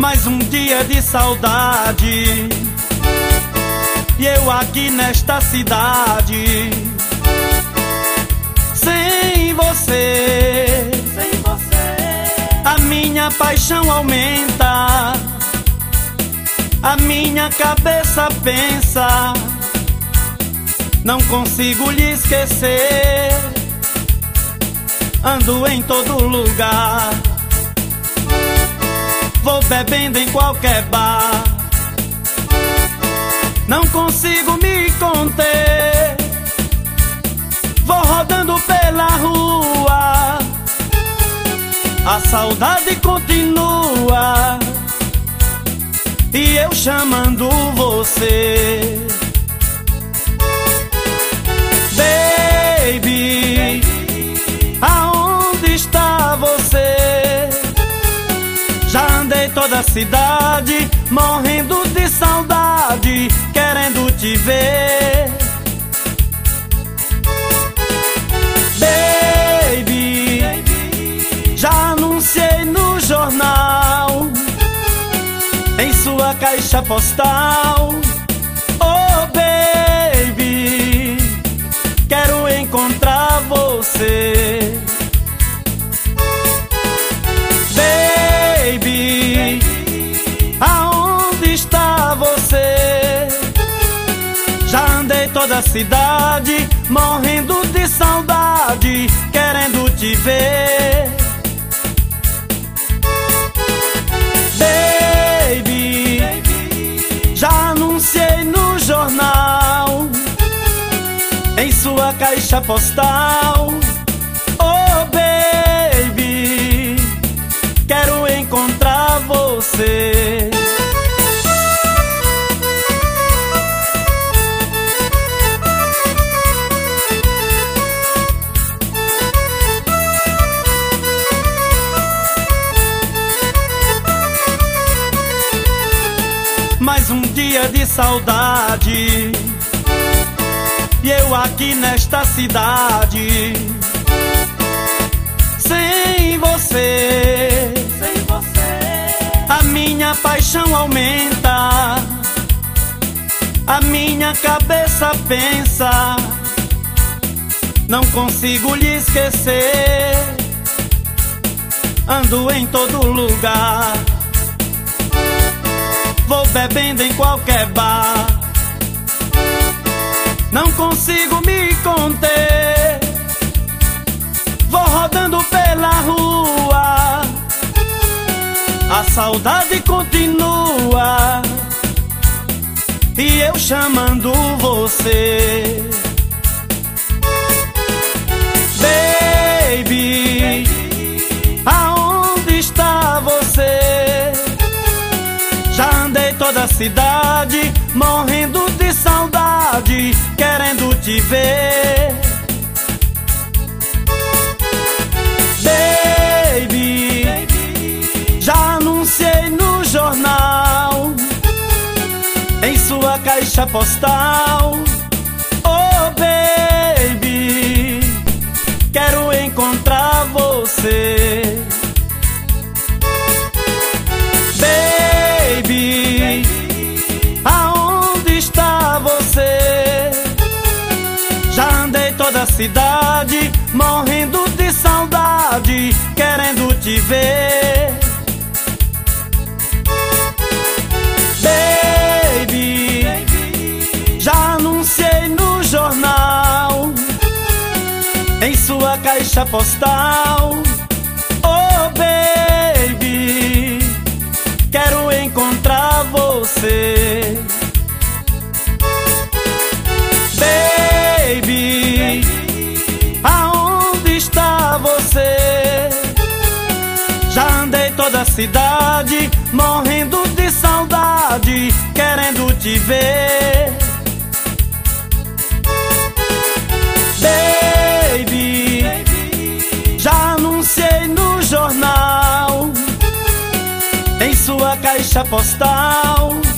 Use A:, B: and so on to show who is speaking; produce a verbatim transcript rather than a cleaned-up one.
A: Mais um dia de saudade e eu aqui nesta cidade, sem você,
B: sem você.
A: a minha paixão aumenta, a minha cabeça pensa, não consigo lhe esquecer. Ando em todo lugar, vou bebendo em qualquer bar, não consigo me conter. Vou rodando pela rua, a saudade continua, e eu chamando você. Baby, aonde está você? Já andei toda a cidade, morrendo de saudade, querendo te ver. Baby, já anunciei no jornal, em sua caixa postal. Oh baby, quero encontrar você. Baby, aonde está você? Já andei toda a cidade, morrendo de saudade, querendo te ver. Baby, já anunciei no jornal, em sua caixa postal. Oh baby, quero encontrar você. Mais um dia de saudade e eu aqui nesta cidade, sem você,
B: sem você.
A: a minha paixão aumenta, a minha cabeça pensa, não consigo lhe esquecer. Ando em todo lugar, vou bebendo em qualquer bar, não consigo me conter. Vou rodando pela rua, a saudade continua, e eu chamando você. Baby, aonde está você? Já andei toda a cidade, morrendo de saudade, querendo te ver. Baby, já anunciei no jornal, em sua caixa postal. Oh baby, quero encontrar você. Baby, aonde está você? Já andei toda a cidade, morrendo de saudade, querendo te ver. Baby, já anunciei no jornal, em sua caixa postal. Oh baby, quero encontrar você. Baby, aonde está você? Já andei toda a cidade, morrendo de saudade, querendo te ver. Baby, já anunciei no jornal, em sua caixa postal.